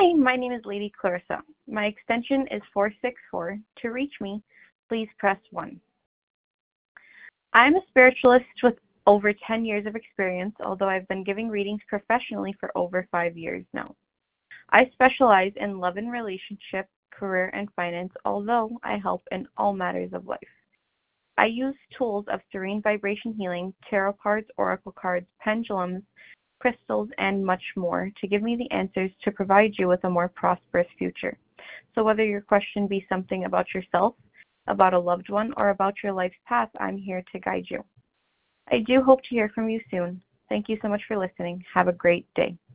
Hi, my name is Lady Clarissa. My extension is 464. To reach me, please press 1. I'm a spiritualist with over 10 years of experience, although I've been giving readings professionally for over 5 years now. I specialize in love and relationship, career, and finance, although I help in all matters of life. I use tools of serene vibration healing, tarot cards, oracle cards, pendulums, crystals, and much more to give me the answers to provide you with a more prosperous future. So whether your question be something about yourself, about a loved one, or about your life's path, I'm here to guide you. I do hope to hear from you soon. Thank you so much for listening. Have a great day.